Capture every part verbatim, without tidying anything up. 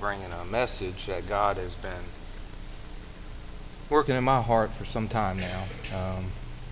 bringing a message that God has been working in my heart for some time now. Um,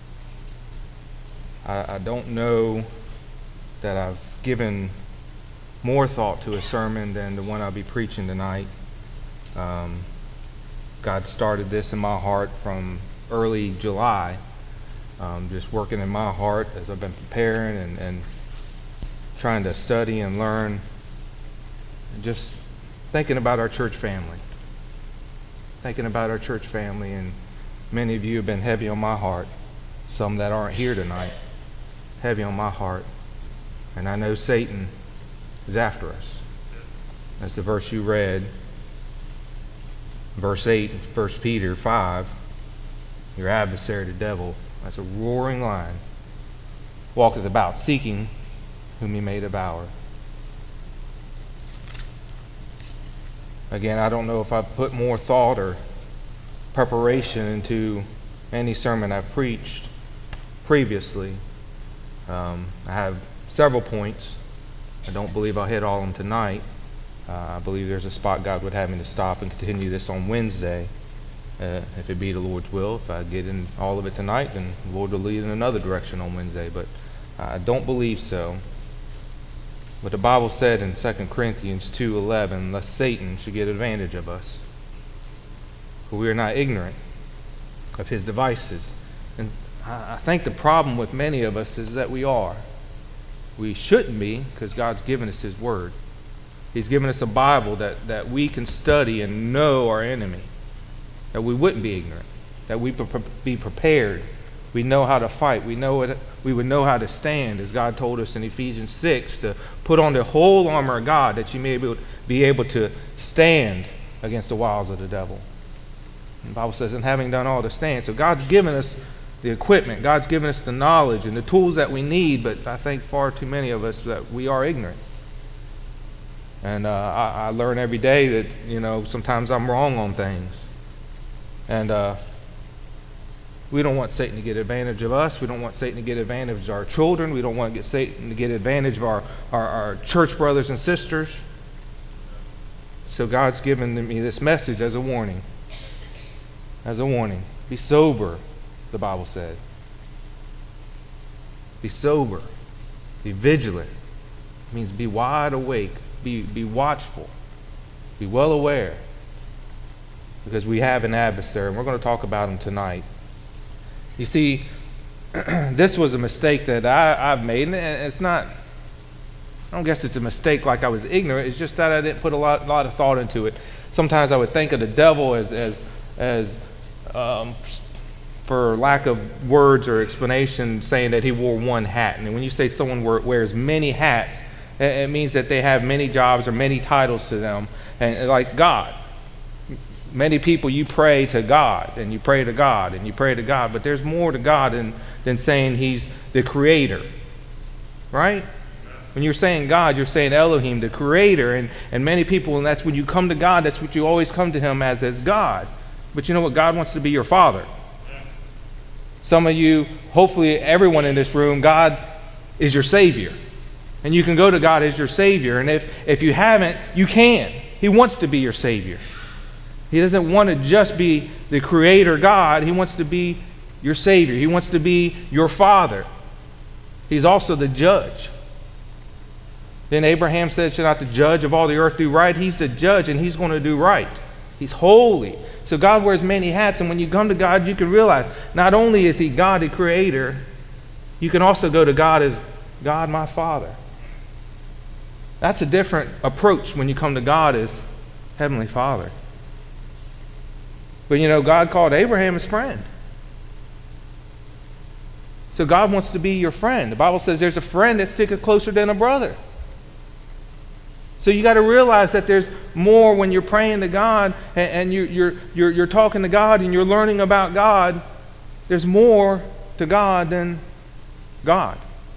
I, I don't know that I've given more thought to a sermon than the one I'll be preaching tonight. Um, God started this in my heart from early July, um, just working in my heart as I've been preparing and, and trying to study and learn, and just thinking about our church family. Thinking about our church family, and many of you have been heavy on my heart. Some that aren't here tonight, heavy on my heart. And I know Satan is after us. That's the verse you read, verse eight, First Peter five. Your adversary, the devil, as a roaring lion, walketh about, seeking whom he may devour. Again, I don't know if I've put more thought or preparation into any sermon I've preached previously. Um, I have several points. I don't believe I'll hit all of them tonight. Uh, I believe there's a spot God would have me to stop and continue this on Wednesday, uh, if it be the Lord's will. If I get in all of it tonight, then the Lord will lead in another direction on Wednesday. But I don't believe so. But the Bible said in Second Corinthians two eleven, lest Satan should get advantage of us. For we are not ignorant of his devices. And I think the problem with many of us is that we are. We shouldn't be, because God's given us his word. He's given us a Bible that, that we can study and know our enemy. That we wouldn't be ignorant. That we be prepared. We know how to fight. We know it. We would know how to stand, as God told us in Ephesians six, to put on the whole armor of God, that you may be able to stand against the wiles of the devil. And the Bible says, and having done all to stand. So God's given us the equipment. God's given us the knowledge and the tools that we need, but I think far too many of us that we are ignorant. And uh, I, I learn every day that, you know, sometimes I'm wrong on things. And uh, we don't want Satan to get advantage of us. We don't want Satan to get advantage of our children. We don't want to get Satan to get advantage of our, our, our church brothers and sisters. So God's given me this message as a warning. As a warning. Be sober, the Bible said. Be sober. Be vigilant. It means be wide awake. Be, be watchful. Be well aware. Because we have an adversary, and we're going to talk about him tonight. You see, this was a mistake that I, I've made, and it's not, I don't guess it's a mistake like I was ignorant. It's just that I didn't put a lot, lot of thought into it. Sometimes I would think of the devil as, as, as um, for lack of words or explanation, saying that he wore one hat. And when you say someone wears many hats, it means that they have many jobs or many titles to them, and like God. Many people, you pray to God, and you pray to God, and you pray to God, but there's more to God than, than saying he's the creator, right? When you're saying God, you're saying Elohim, the creator, and, and many people, and that's when you come to God, that's what you always come to him as, as God. But you know what? God wants to be your father. Some of you, hopefully everyone in this room, God is your Savior. And you can go to God as your Savior, and if, if you haven't, you can. He wants to be your Savior. He doesn't want to just be the creator God. He wants to be your Savior. He wants to be your Father. He's also the judge. Then Abraham said, should not the judge of all the earth do right? He's the judge, and he's going to do right. He's holy. So God wears many hats, and when you come to God, you can realize not only is he God, the creator, you can also go to God as God, my Father. That's a different approach when you come to God as Heavenly Father. But you know, God called Abraham his friend. So God wants to be your friend. The Bible says there's a friend that sticketh closer than a brother. So you got to realize that there's more when you're praying to God and, and you, you're, you're, you're talking to God and you're learning about God. There's more to God than God.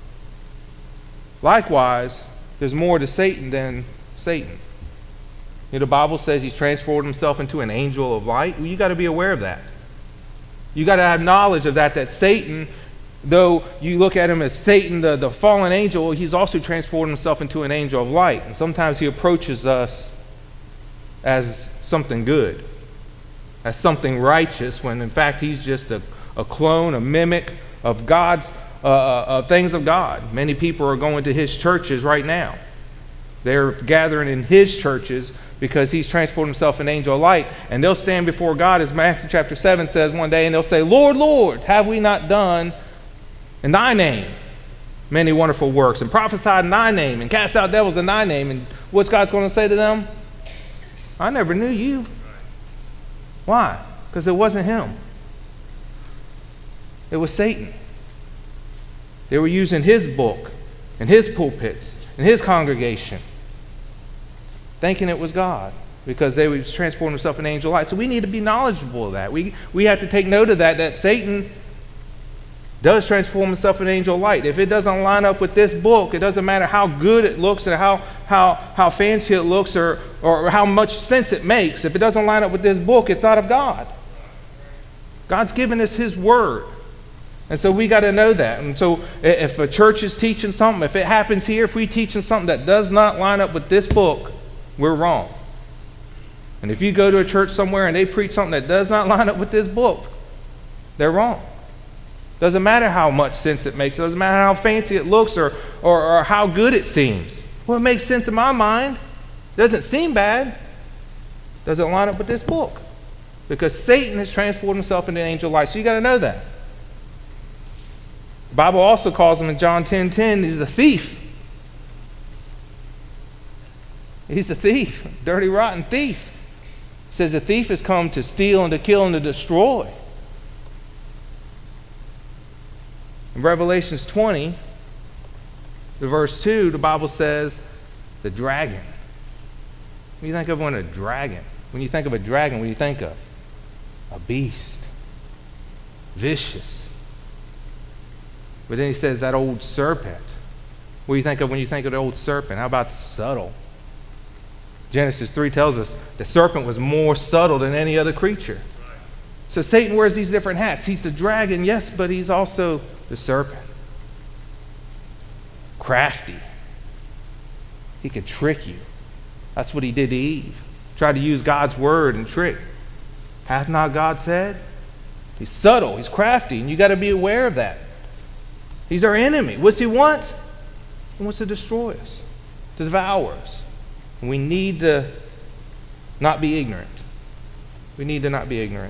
Likewise, there's more to Satan than Satan. You know, the Bible says he's transformed himself into an angel of light. Well, you got to be aware of that. You got to have knowledge of that, that Satan, though you look at him as Satan, the, the fallen angel, he's also transformed himself into an angel of light. And sometimes he approaches us as something good, as something righteous, when in fact he's just a, a clone, a mimic of God's, uh, uh, things of God. Many people are going to his churches right now. They're gathering in his churches because he's transformed himself in angel of light. And they'll stand before God, as Matthew chapter seven says one day, and they'll say, Lord, Lord, have we not done in thy name many wonderful works, and prophesied in thy name, and cast out devils in thy name? And what's God's going to say to them? I never knew you. Why? Because it wasn't him. It was Satan. They were using his book and his pulpits and his congregation, thinking it was God, because they would transform themselves in angel light. So we need to be knowledgeable of that. We we have to take note of that, that Satan does transform himself in angel light. If it doesn't line up with this book, it doesn't matter how good it looks or how how how fancy it looks or or how much sense it makes. If it doesn't line up with this book, it's not of God. God's given us his word. And so we got to know that. And so if a church is teaching something, if it happens here, if we're teaching something that does not line up with this book, we're wrong. And if you go to a church somewhere and they preach something that does not line up with this book, they're wrong. Doesn't matter how much sense it makes. It doesn't matter how fancy it looks or, or, or how good it seems. Well, it makes sense in my mind. It doesn't seem bad. Doesn't line up with this book. Because Satan has transformed himself into angel light. So you got to know that. The Bible also calls him in John ten ten, he's a thief. He's a thief, dirty, rotten thief. It says the thief has come to steal and to kill and to destroy. In Revelations twenty, the verse two, the Bible says the dragon. When you think of when a dragon, when you think of a dragon, what do you think of? A beast. Vicious. But then he says that old serpent. What do you think of when you think of the old serpent? How about subtle? Genesis three tells us the serpent was more subtle than any other creature. So Satan wears these different hats. He's the dragon, yes, but he's also the serpent. Crafty. He could trick you. That's what he did to Eve. Tried to use God's word and trick. Hath not God said? He's subtle. He's crafty, and you got to be aware of that. He's our enemy. What's he want? He wants to destroy us, to devour us. And we need to not be ignorant. We need to not be ignorant.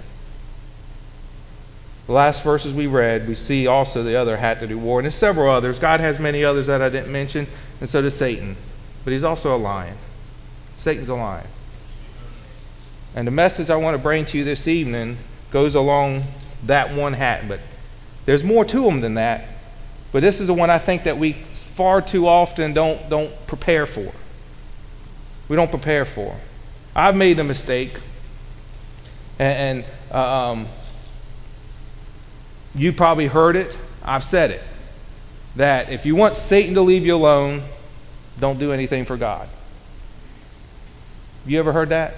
The last verses we read, we see also the other hat that he wore. And there's several others. God has many others that I didn't mention, and so does Satan. But he's also a lion. Satan's a lion. And the message I want to bring to you this evening goes along that one hat. But there's more to them than that. But this is the one I think that we far too often don't, don't prepare for. We don't prepare for. I've made a mistake. And, and um, you probably heard it. I've said it. That if you want Satan to leave you alone, don't do anything for God. You ever heard that?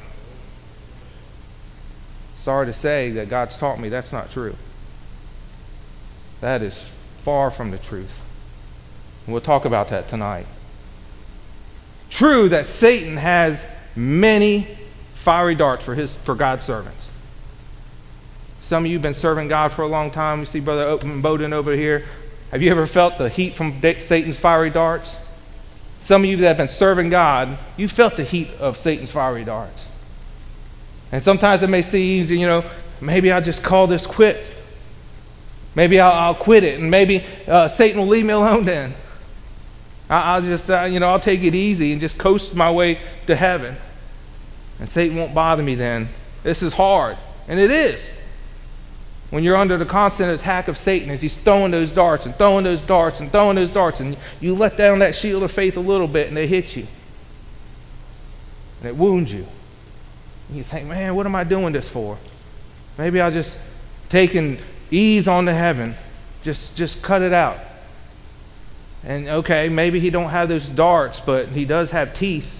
Sorry to say that God's taught me that's not true. That is far from the truth. And we'll talk about that tonight. True that Satan has many fiery darts for his for God's servants. Some of you have been serving God for a long time. You see Brother Bowden over here. Have you ever felt the heat from Satan's fiery darts? Some of you that have been serving God, you felt the heat of Satan's fiery darts. And sometimes it may seem easy, you know, maybe I'll just call this quits. Maybe I'll, I'll quit it, and maybe uh, Satan will leave me alone then. I, I'll just, uh, you know, I'll take it easy and just coast my way to heaven. And Satan won't bother me then. This is hard, and it is. When you're under the constant attack of Satan as he's throwing those darts and throwing those darts and throwing those darts, and you let down that shield of faith a little bit and they hit you. And it wounds you. And you think, man, what am I doing this for? Maybe I'll just take and ease on to heaven. Just just cut it out. And okay, maybe he don't have those darts, but he does have teeth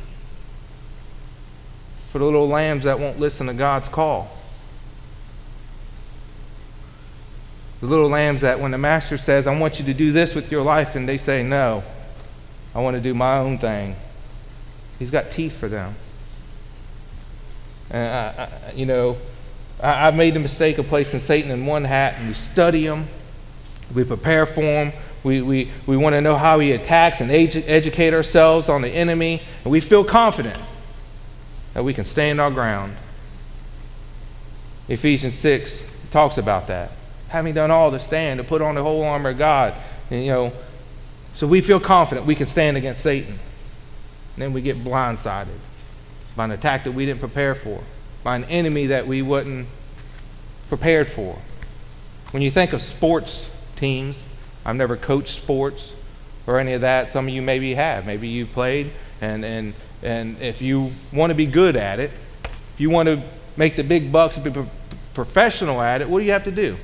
for the little lambs that won't listen to God's call. The little lambs that when the master says, I want you to do this with your life, and they say, no, I want to do my own thing. He's got teeth for them. And I, I, you know, I, I've made the mistake of placing Satan in one hat, and we study him, we prepare for him, we, we, we want to know how he attacks and edu- educate ourselves on the enemy, and we feel confident that we can stand our ground. Ephesians six talks about that. Having done all to stand, to put on the whole armor of God. And, you know, so we feel confident we can stand against Satan. And then we get blindsided by an attack that we didn't prepare for, by an enemy that we wasn't prepared for. When you think of sports teams, I've never coached sports or any of that. Some of you maybe have. Maybe you played, and, and, and if you want to be good at it, if you want to make the big bucks and be pro- professional at it, what do you have to do?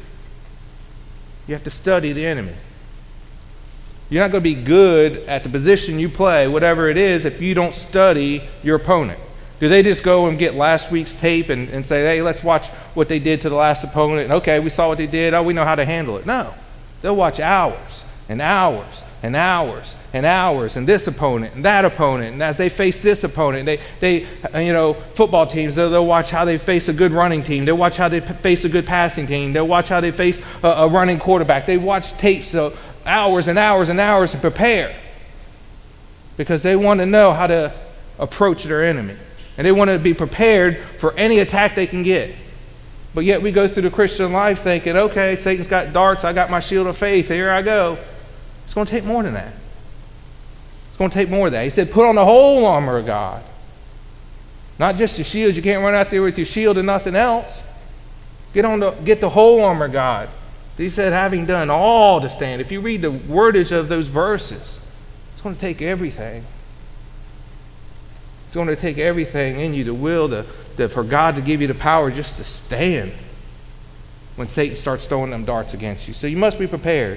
You have to study the enemy. You're not going to be good at the position you play, whatever it is, if you don't study your opponent. Do they just go and get last week's tape and, and say, hey, let's watch what they did to the last opponent, and okay, we saw what they did, oh, we know how to handle it? No. They'll watch hours and hours and hours and hours and this opponent and that opponent, and as they face this opponent, they, they you know, football teams, they'll, they'll watch how they face a good running team. They'll watch how they p- face a good passing team. They'll watch how they face a, a running quarterback. They watch tapes so hours and hours and hours to prepare because they want to know how to approach their enemy, and they want to be prepared for any attack they can get. But yet we go through the Christian life thinking, okay, Satan's got darts, I got my shield of faith, here I go. It's going to take more than that. It's going to take more than that. He said, put on the whole armor of God. Not just your shield. You can't run out there with your shield and nothing else. Get on the get the whole armor of God. He said, having done all to stand. If you read the wordage of those verses, it's going to take everything. It's going to take everything in you, the will, the, the, for God to give you the power just to stand when Satan starts throwing them darts against you. So you must be prepared.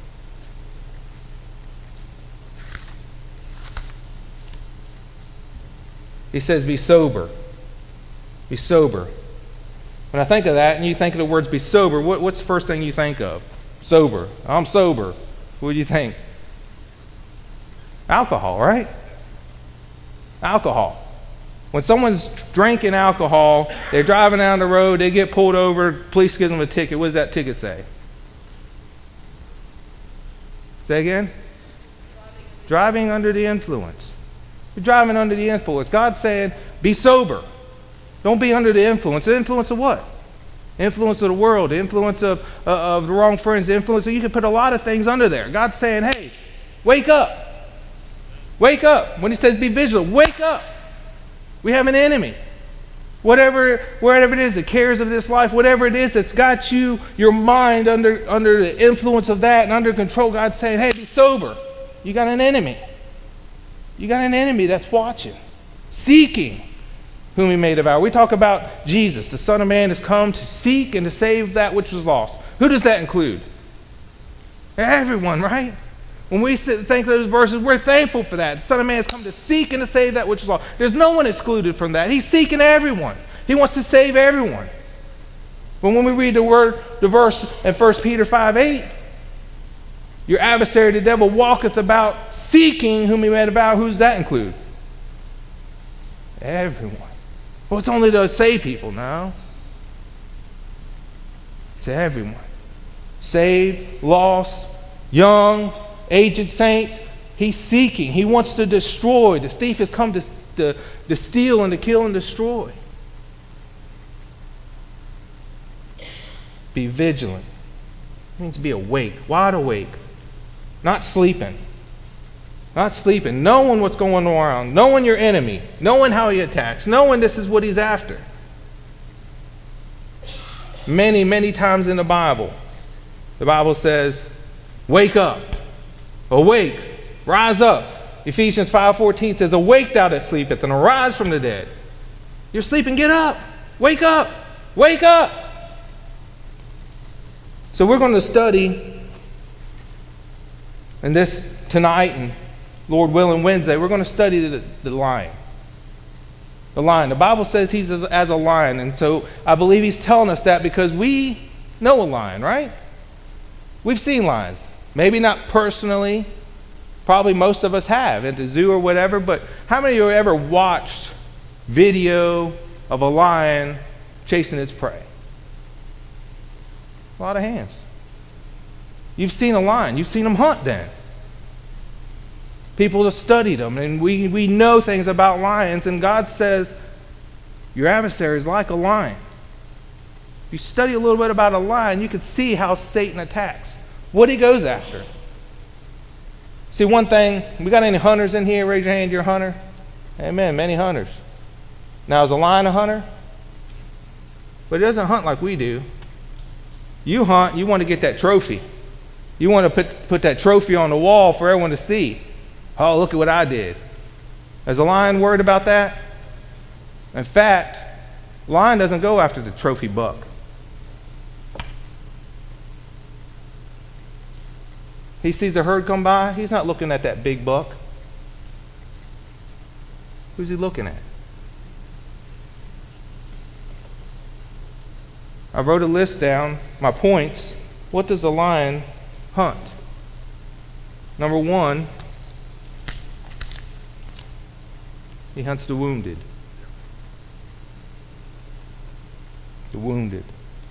He says, be sober. Be sober. When I think of that, and you think of the words be sober, what, what's the first thing you think of? Sober. I'm sober. What do you think? Alcohol, right? Alcohol. When someone's drinking alcohol, they're driving down the road, they get pulled over, police gives them a ticket. What does that ticket say? Say again? Driving under the influence. You're driving under the influence. God's saying, be sober. Don't be under the influence. The influence of what? Influence of the world, the influence of, uh, of the wrong friends, the influence of, you can put a lot of things under there. God's saying, hey, wake up. Wake up. When he says be vigilant, wake up. We have an enemy. Whatever, whatever it is, the cares of this life, whatever it is that's got you, your mind under, under the influence of that and under control, God's saying, hey, be sober. You got an enemy. You got an enemy that's watching, seeking whom he may devour. We talk about Jesus, the Son of Man, has come to seek and to save that which was lost. Who does that include? Everyone, right? When we sit and think of those verses, we're thankful for that. The Son of Man has come to seek and to save that which is lost. There's no one excluded from that. He's seeking everyone. He wants to save everyone. But when we read the word, the verse in First Peter five eight, your adversary, the devil, walketh about seeking whom he may devour. Who does that include? Everyone. Well, it's only to save people. No. It's everyone. Saved, lost, young, aged saints. He's seeking. He wants to destroy. The thief has come to, to, to steal and to kill and destroy. Be vigilant. It means be awake, wide awake. Not sleeping. Not sleeping. Knowing what's going on. Knowing your enemy. Knowing how he attacks. Knowing this is what he's after. Many, many times in the Bible, the Bible says, wake up. Awake. Rise up. Ephesians five fourteen says, awake thou that sleepeth, and arise from the dead. You're sleeping, get up. Wake up. Wake up. So we're going to study and this tonight, and Lord willing Wednesday, we're going to study the, the lion. The lion. The Bible says he's as, as a lion, and so I believe he's telling us that because we know a lion, right? We've seen lions. Maybe not personally. Probably most of us have at the zoo or whatever, but how many of you have ever watched video of a lion chasing its prey? A lot of hands. You've seen a lion. You've seen them hunt then. People have studied them, and we, we know things about lions, and God says your adversary is like a lion. If you study a little bit about a lion, you can see how Satan attacks, what he goes after. See, one thing, we got any hunters in here? Raise your hand, you're a hunter. Amen, many hunters. Now, is a lion a hunter? But it doesn't hunt like we do. You hunt, you want to get that trophy. You want to put, put that trophy on the wall for everyone to see. Oh, look at what I did. Is a lion worried about that? In fact, lion doesn't go after the trophy buck. He sees a herd come by, he's not looking at that big buck. Who's he looking at? I wrote a list down, my points. What does a lion hunt? Number one, he hunts the wounded. The wounded.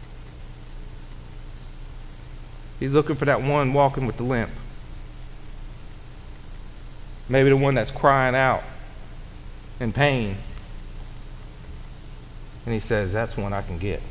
He's looking for that one walking with the limp. Maybe the one that's crying out in pain. And he says, that's one I can get.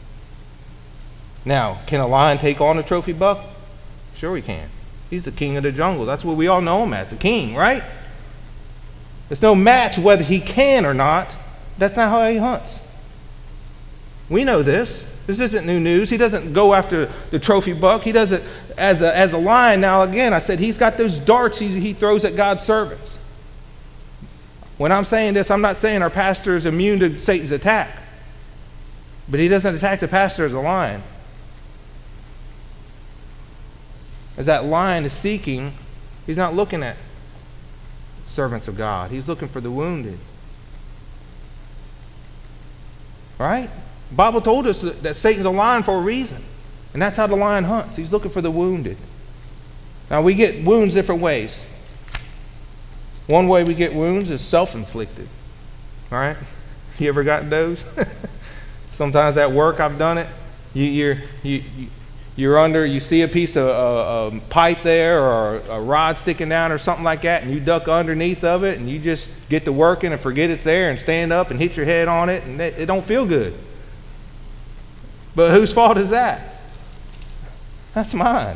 Now, can a lion take on a trophy buck? Sure he can. He's the king of the jungle. That's what we all know him as, the king, right? There's no match whether he can or not. That's not how he hunts. We know this. This isn't new news. He doesn't go after the trophy buck. He doesn't, as a, as a lion, now again, I said he's got those darts he, he throws at God's servants. When I'm saying this, I'm not saying our pastor is immune to Satan's attack. But he doesn't attack the pastor as a lion. As that lion is seeking, he's not looking at servants of God. He's looking for the wounded. Right? The Bible told us that, that Satan's a lion for a reason. And that's how the lion hunts. He's looking for the wounded. Now, we get wounds different ways. One way we get wounds is self-inflicted. All right? You ever gotten those? Sometimes at work I've done it. You, you're, you, you, you're under, you see a piece of a, a pipe there or a rod sticking down or something like that, and you duck underneath of it, and you just get to working and forget it's there and stand up and hit your head on it, and it, it don't feel good. But whose fault is that? That's mine.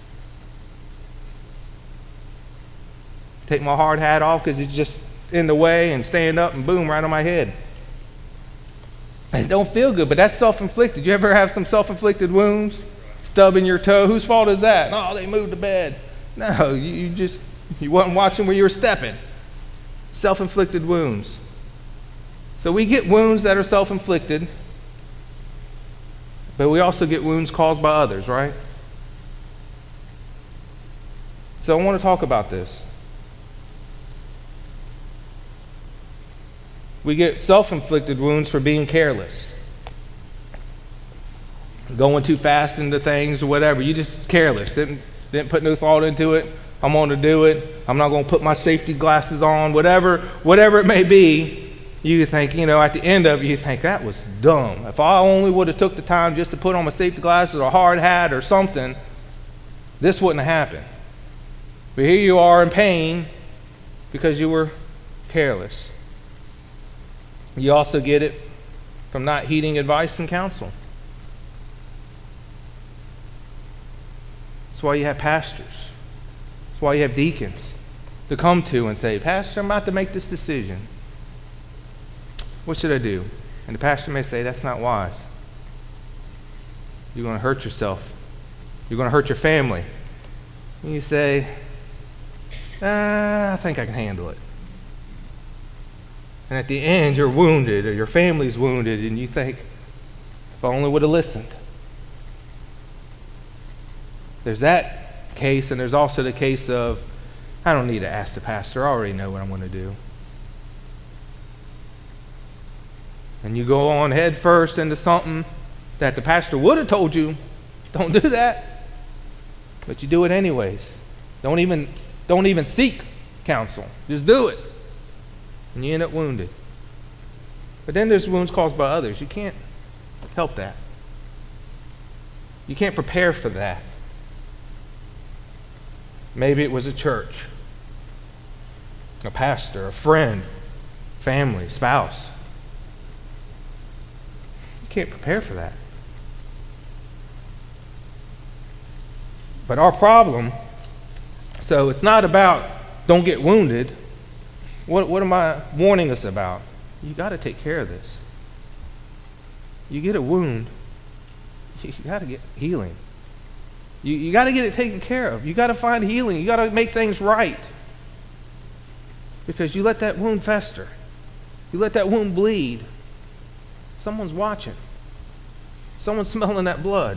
Take my hard hat off because it's just in the way and stand up and boom, right on my head. And it don't feel good, but that's self-inflicted. You ever have some self-inflicted wounds? Stubbing your toe? Whose fault is that? No, they moved the bed. No, you, you just, you wasn't watching where you were stepping. Self-inflicted wounds. So we get wounds that are self-inflicted, but we also get wounds caused by others, right? So I want to talk about this. We get self-inflicted wounds for being careless. Going too fast into things or whatever. You just careless. Didn't, didn't put no thought into it. I'm going to do it. I'm not going to put my safety glasses on. Whatever, whatever it may be, you think, you know, at the end of it, you think, that was dumb. If I only would have took the time just to put on my safety glasses or a hard hat or something, this wouldn't have happened. But here you are in pain because you were careless. You also get it from not heeding advice and counsel. That's why you have pastors. That's why you have deacons to come to and say, Pastor, I'm about to make this decision. What should I do? And the pastor may say, that's not wise. You're going to hurt yourself. You're going to hurt your family. And you say, ah, I think I can handle it. And at the end, you're wounded, or your family's wounded, and you think, if I only would have listened. There's that case, and there's also the case of, I don't need to ask the pastor, I already know what I'm going to do. And you go on head first into something that the pastor would have told you, don't do that. But you do it anyways. Don't even, don't even seek counsel. Just do it. And you end up wounded. But then there's wounds caused by others. You can't help that. You can't prepare for that. Maybe it was a church, a pastor, a friend, family, spouse. You can't prepare for that. But our problem, so it's not about don't get wounded. What, what am I warning us about? You got to take care of this. You get a wound, you got to get healing. You, you got to get it taken care of. You got to find healing. You got to make things right. Because you let that wound fester. You let that wound bleed. Someone's watching. Someone's smelling that blood.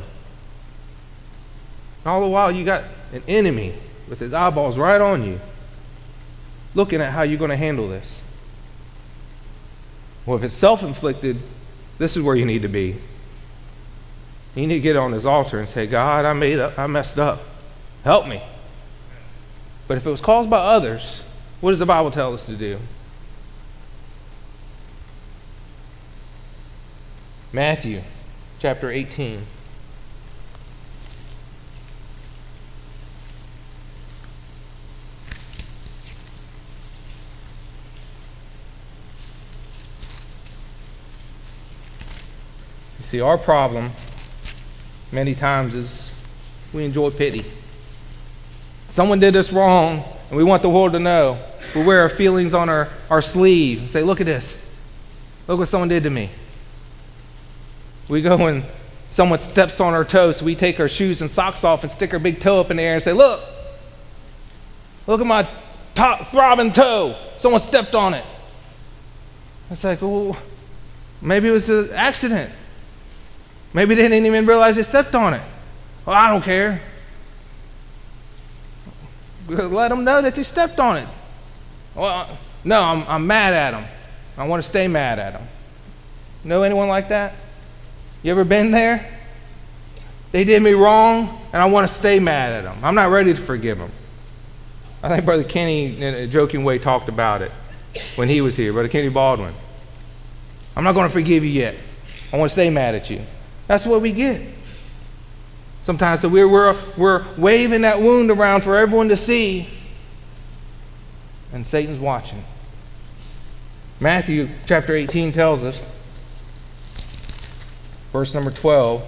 All the while you got an enemy with his eyeballs right on you, looking at how you're going to handle this. Well, if it's self-inflicted, this is where you need to be. You need to get on this altar and say, God, I made up, I messed up. Help me. But if it was caused by others, what does the Bible tell us to do? Matthew chapter eighteen. See, our problem many times is we enjoy pity. Someone did us wrong, and we want the world to know. We wear our feelings on our, our sleeve and say, look at this. Look what someone did to me. We go and someone steps on our toes, so we take our shoes and socks off and stick our big toe up in the air and say, look, look at my top throbbing toe. Someone stepped on it. It's like, well, maybe it was an accident. Maybe they didn't even realize they stepped on it. Well, I don't care. Let them know that you stepped on it. Well, no, I'm, I'm mad at them. I want to stay mad at them. Know anyone like that? You ever been there? They did me wrong, and I want to stay mad at them. I'm not ready to forgive them. I think Brother Kenny, in a joking way, talked about it when he was here. Brother Kenny Baldwin. I'm not going to forgive you yet. I want to stay mad at you. That's what we get. Sometimes so we're, we're, we're waving that wound around for everyone to see, and Satan's watching. Matthew chapter eighteen tells us, verse number twelve,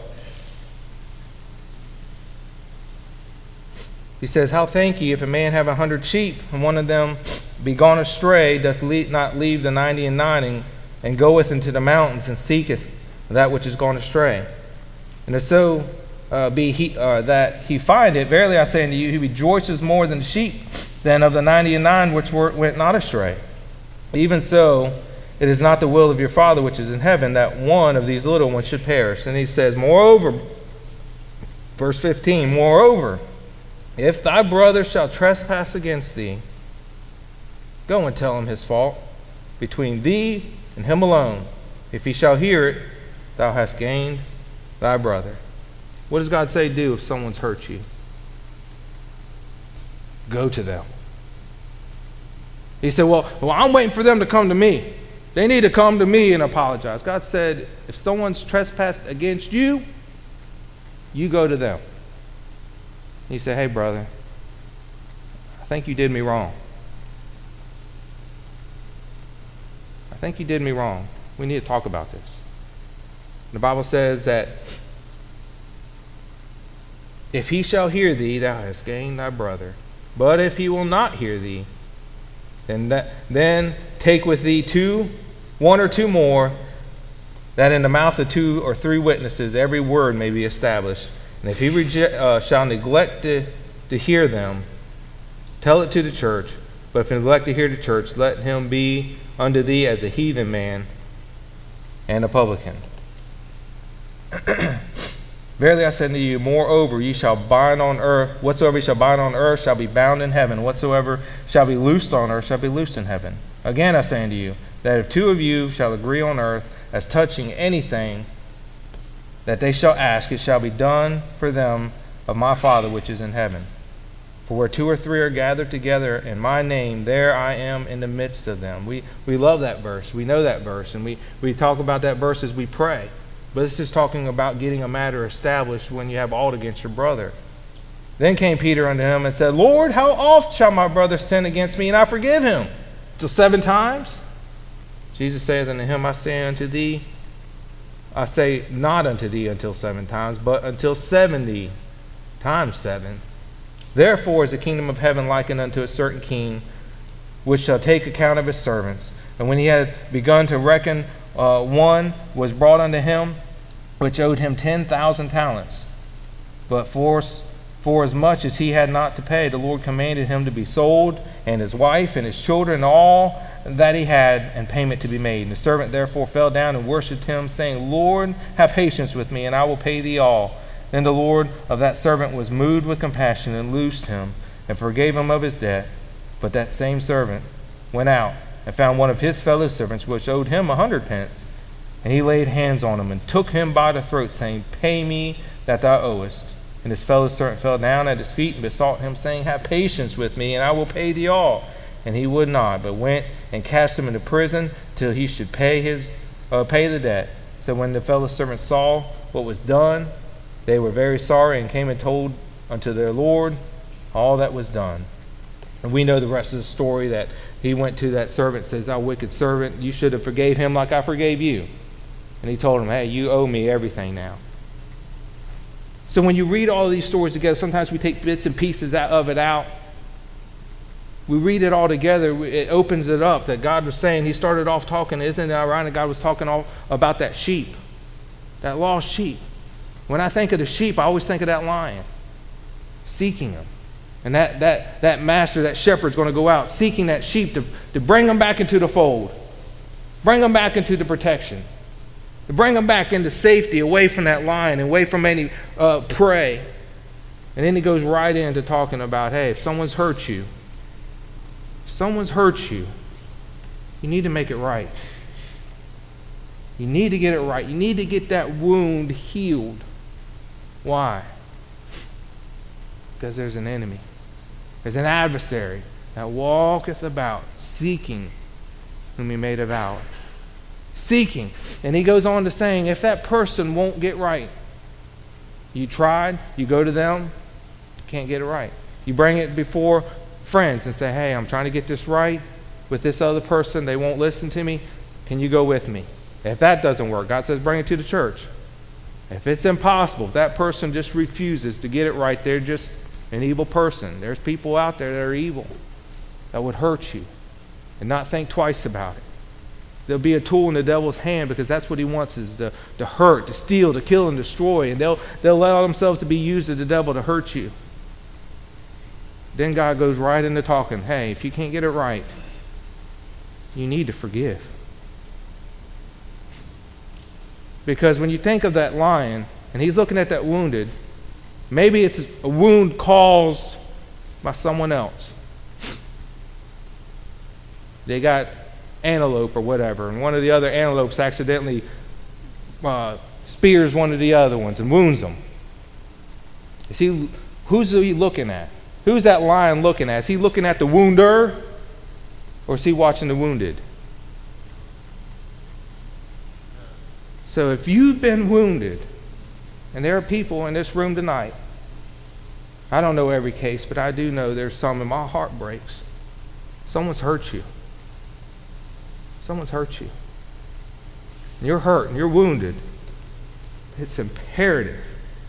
he says, how think ye if a man have a hundred sheep, and one of them be gone astray, doth le- not leave the ninety and nine, and, and goeth into the mountains, and seeketh that which is gone astray? And if so uh, be he, uh, that he find it, verily I say unto you, he rejoices more than the sheep than of the ninety and nine which were, went not astray. Even so, it is not the will of your Father which is in heaven that one of these little ones should perish. And he says, moreover, verse fifteen, moreover, if thy brother shall trespass against thee, go and tell him his fault between thee and him alone. If he shall hear it, thou hast gained thy brother. What does God say do if someone's hurt you? Go to them. He said, well, well, I'm waiting for them to come to me. They need to come to me and apologize. God said, if someone's trespassed against you, you go to them. He said, hey, brother, I think you did me wrong. I think you did me wrong. We need to talk about this. The Bible says that if he shall hear thee, thou hast gained thy brother. But if he will not hear thee, then, that, then take with thee two, one or two more, that in the mouth of two or three witnesses every word may be established. And if he reject, uh, shall neglect to, to hear them, tell it to the church. But if he neglect to hear the church, let him be unto thee as a heathen man and a publican. Verily I say unto you, moreover, ye shall bind on earth, whatsoever ye shall bind on earth shall be bound in heaven, whatsoever shall be loosed on earth shall be loosed in heaven. Again I say unto you, that if two of you shall agree on earth as touching anything that they shall ask, it shall be done for them of my Father which is in heaven. For where two or three are gathered together in my name, there I am in the midst of them. We we love that verse. We know that verse. And we, we talk about that verse as we pray. But this is talking about getting a matter established when you have aught against your brother. Then came Peter unto him and said, Lord, how oft shall my brother sin against me, and I forgive him? Till seven times? Jesus saith unto him, I say unto thee, I say not unto thee until seven times, but until seventy times seven. Therefore is the kingdom of heaven likened unto a certain king, which shall take account of his servants. And when he had begun to reckon, uh, one was brought unto him, which owed him ten thousand talents. But for, for as much as he had not to pay, the Lord commanded him to be sold, and his wife, and his children, and all that he had, and payment to be made. And the servant therefore fell down and worshipped him, saying, Lord, have patience with me, and I will pay thee all. Then the Lord of that servant was moved with compassion, and loosed him, and forgave him of his debt. But that same servant went out, and found one of his fellow servants, which owed him a hundred pence. And he laid hands on him, and took him by the throat, saying, Pay me that thou owest. And his fellow servant fell down at his feet, and besought him, saying, Have patience with me, and I will pay thee all. And he would not, but went and cast him into prison till he should pay his uh, pay the debt. So when the fellow servants saw what was done, they were very sorry, and came and told unto their Lord all that was done. And we know the rest of the story, that he went to that servant, says, Thou wicked servant, you should have forgave him like I forgave you. And he told him, Hey, you owe me everything now. So when you read all of these stories together, sometimes we take bits and pieces out of it out. We read it all together, it opens it up that God was saying, he started off talking, isn't it ironic, God was talking all about that sheep, that lost sheep. When I think of the sheep, I always think of that lion, seeking him. And that, that, that master, that shepherd's going to go out seeking that sheep to, to bring them back into the fold, bring them back into the protection, to bring them back into safety, away from that lion, away from any uh, prey. And then he goes right into talking about, hey, if someone's hurt you, if someone's hurt you, you need to make it right. You need to get it right. You need to get that wound healed. Why? Because there's an enemy. There's an adversary that walketh about, seeking whom he may devour. Seeking. And he goes on to saying, if that person won't get right, you tried, you go to them, can't get it right. You bring it before friends and say, hey, I'm trying to get this right with this other person. They won't listen to me. Can you go with me? If that doesn't work, God says bring it to the church. If it's impossible, if that person just refuses to get it right, they're just an evil person. There's people out there that are evil, that would hurt you and not think twice about it. They'll be a tool in the devil's hand, because that's what he wants, is to, to hurt, to steal, to kill, and destroy. And they'll, they'll allow themselves to be used of the devil to hurt you. Then God goes right into talking, hey, if you can't get it right, you need to forgive. Because when you think of that lion, and he's looking at that wounded, maybe it's a wound caused by someone else. They got antelope or whatever, and one of the other antelopes accidentally uh, spears one of the other ones and wounds them. Is he, who's he looking at? Who's that lion looking at? Is he looking at the wounder, or is he watching the wounded? So if you've been wounded, and there are people in this room tonight, I don't know every case, but I do know there's some, and my heart breaks. Someone's hurt you. Someone's hurt you. And you're hurt and you're wounded. It's imperative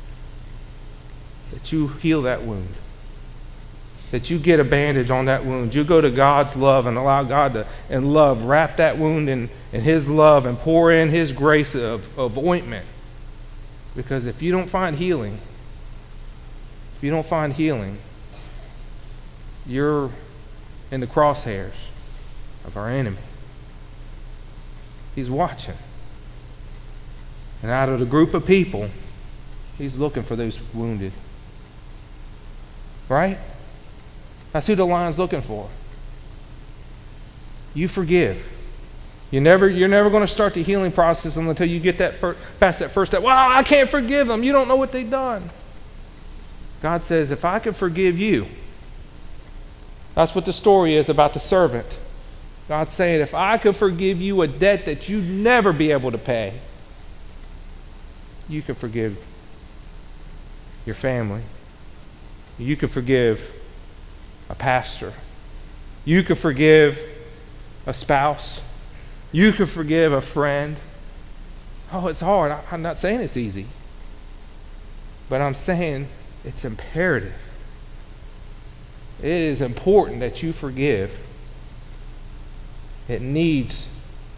that you heal that wound. That you get a bandage on that wound. You go to God's love and allow God to, in love, wrap that wound in, in His love and pour in His grace of, of ointment. Because if you don't find healing, if you don't find healing, you're in the crosshairs of our enemy. He's watching. And out of the group of people, He's looking for those wounded. Right? That's who the lion's looking for. You forgive. You never, you're never going to start the healing process until you get that first, past that first step. Well, I can't forgive them. You don't know what they've done. God says, if I can forgive you, That's what the story is about the servant. God's saying, if I could forgive you a debt that you'd never be able to pay, you can forgive your family. You can forgive a pastor. You can forgive a spouse. You can forgive a friend. Oh, it's hard. I, I'm not saying it's easy. But I'm saying it's imperative. It is important that you forgive. It needs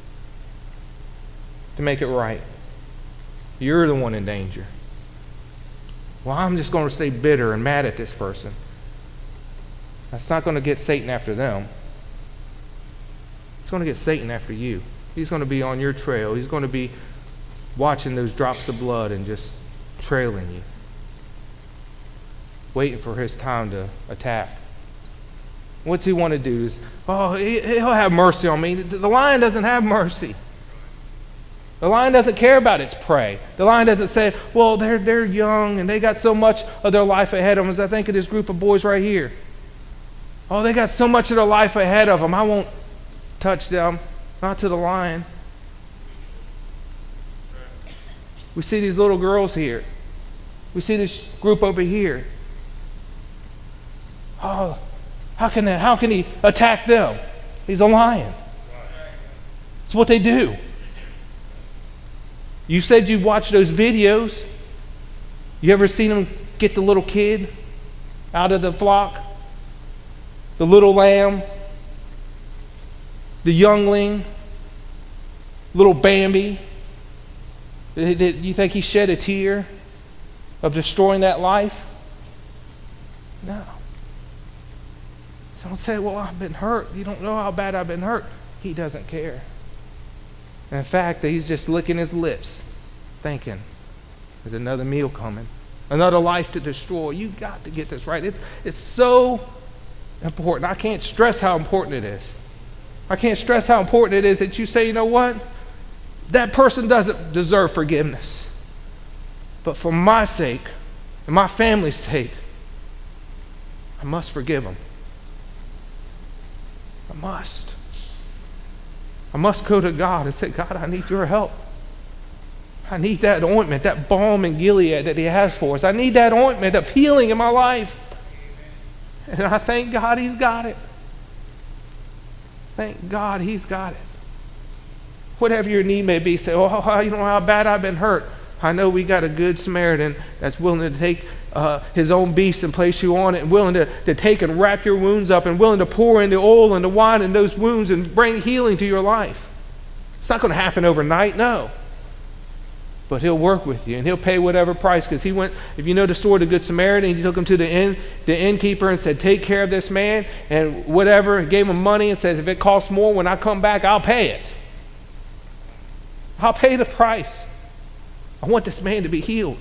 to make it right. You're the one in danger. Well, I'm just going to stay bitter and mad at this person. That's not going to get Satan after them. It's going to get Satan after you. He's going to be on your trail. He's going to be watching those drops of blood and just trailing you, waiting for his time to attack. What's he want to do? Is, oh, he'll have mercy on me. The lion doesn't have mercy. The lion doesn't care about its prey. The lion doesn't say, well, they're, they're young and they got so much of their life ahead of them. As I think of this group of boys right here. Oh, they got so much of their life ahead of them. I won't touch them. Not to the lion. We see these little girls here. We see this group over here. Oh, how can that, how can he attack them? He's a lion. It's what they do. You said you watched those videos. You ever seen them get the little kid out of the flock? The little lamb? The youngling? Little Bambi? Did you think he shed a tear of destroying that life? No. Don't say, well, I've been hurt. You don't know how bad I've been hurt. He doesn't care. In fact, he's just licking his lips, thinking, there's another meal coming, another life to destroy. You got to get this right. It's, it's so important. I can't stress how important it is. I can't stress how important it is that you say, you know what? That person doesn't deserve forgiveness. But for my sake and my family's sake, I must forgive them. I must. I must go to God and say, God, I need your help. I need that ointment, that balm in Gilead that he has for us. I need that ointment of healing in my life. And I thank God he's got it. Thank God he's got it. Whatever your need may be, say, oh, you know how bad I've been hurt. I know we got a good Samaritan that's willing to take uh, his own beast and place you on it, and willing to, to take and wrap your wounds up, and willing to pour in the oil and the wine in those wounds and bring healing to your life. It's not going to happen overnight, no. But he'll work with you, and he'll pay whatever price, because he went, if you know the story of the Good Samaritan, he took him to the inn, the innkeeper and said, take care of this man, and whatever, gave him money and said, if it costs more, when I come back, I'll pay it. I'll pay the price. I want this man to be healed.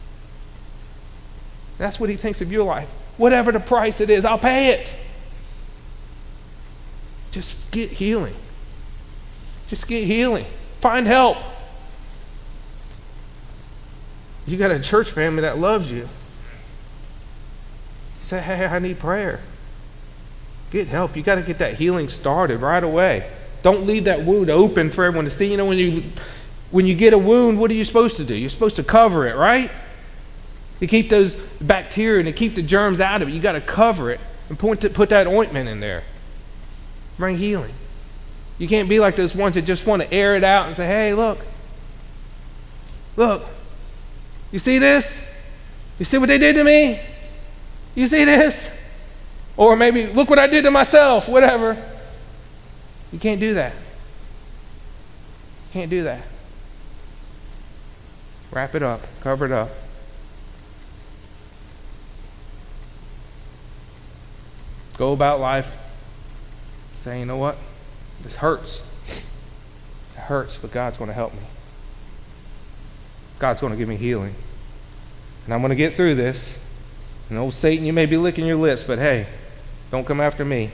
That's what he thinks of your life. Whatever the price it is, I'll pay it. Just get healing. Just get healing. Find help. You got a church family that loves you. Say, hey, I need prayer. Get help. You got to get that healing started right away. Don't leave that wound open for everyone to see. You know, when you when you get a wound, what are you supposed to do? You're supposed to cover it, right? To keep those bacteria and to keep the germs out of it, you got to cover it and point to, put that ointment in there. Bring healing. You can't be like those ones that just want to air it out and say, hey, look. Look. You see this? You see what they did to me? You see this? Or maybe, look what I did to myself, whatever. You can't do that. Can't do that. Wrap it up. Cover it up. Go about life saying, you know what? This hurts. It hurts, but God's going to help me. God's going to give me healing. And I'm going to get through this. And old Satan, you may be licking your lips, but hey, don't come after me.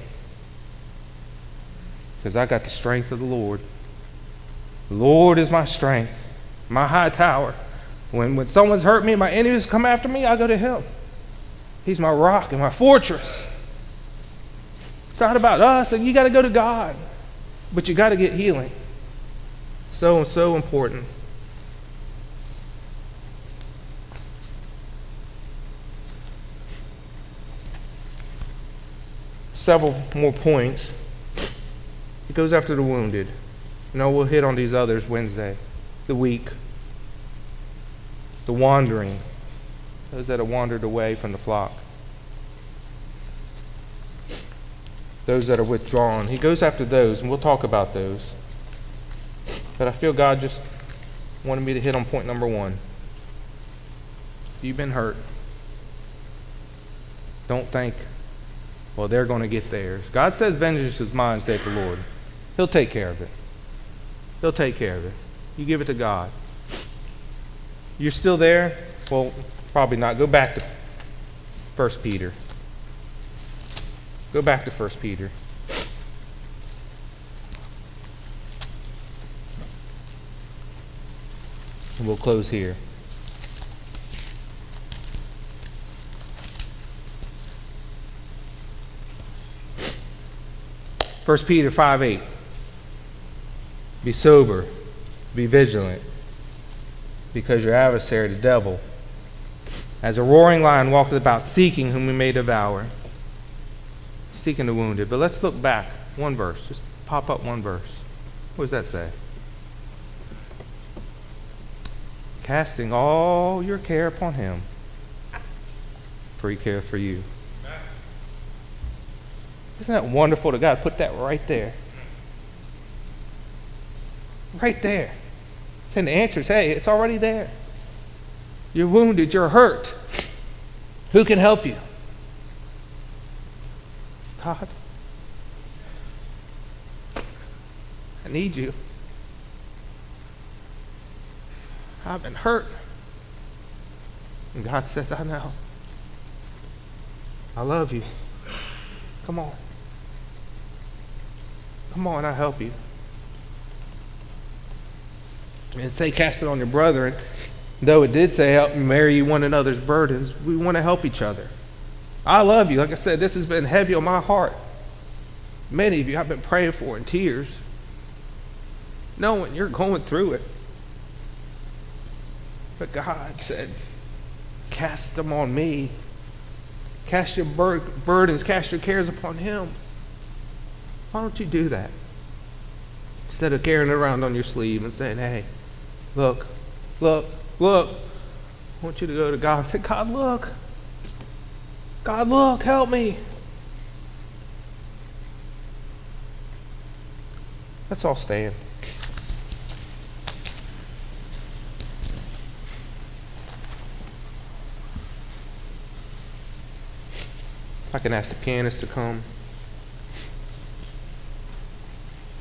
Because I got the strength of the Lord. The Lord is my strength, my high tower. When, when someone's hurt me, my enemies come after me, I go to him. He's my rock and my fortress. It's not about us, and you got to go to God. But you got to get healing. So, so important. Several more points. He goes after the wounded. You know, we'll hit on these others Wednesday. The weak. The wandering. Those that have wandered away from the flock. Those that are withdrawn. He goes after those, and we'll talk about those. But I feel God just wanted me to hit on point number one. If you've been hurt, don't think, well, they're going to get theirs. God says, vengeance is mine, saith the Lord. He'll take care of it. He'll take care of it. You give it to God. You're still there? Well, probably not. Go back to First Peter. Go back to First Peter. And we'll close here. First Peter five eight. Be sober, be vigilant, because your adversary, the devil, as a roaring lion, walketh about seeking whom he may devour. Seeking the wounded. But let's look back one verse. Just pop up one verse. What does that say? Casting all your care upon him, for he careth for you. Isn't that wonderful that God put that right there? Right there. Saying the answer is, hey, it's already there. You're wounded, you're hurt. Who can help you? God, I need you. I've been hurt. And God says, I know. I love you. Come on. Come on, I'll help you. And say, cast it on your brethren. Though it did say, help marry you one another's burdens, we want to help each other. I love you. Like I said, this has been heavy on my heart. Many of you I've been praying for in tears, knowing you're going through it. But God said, cast them on me. Cast your bur- burdens, cast your cares upon him. Why don't you do that? Instead of carrying it around on your sleeve and saying, hey, look, look, look. I want you to go to God and say, God, look. God, look, help me. Let's all stand. If I can ask the pianist to come.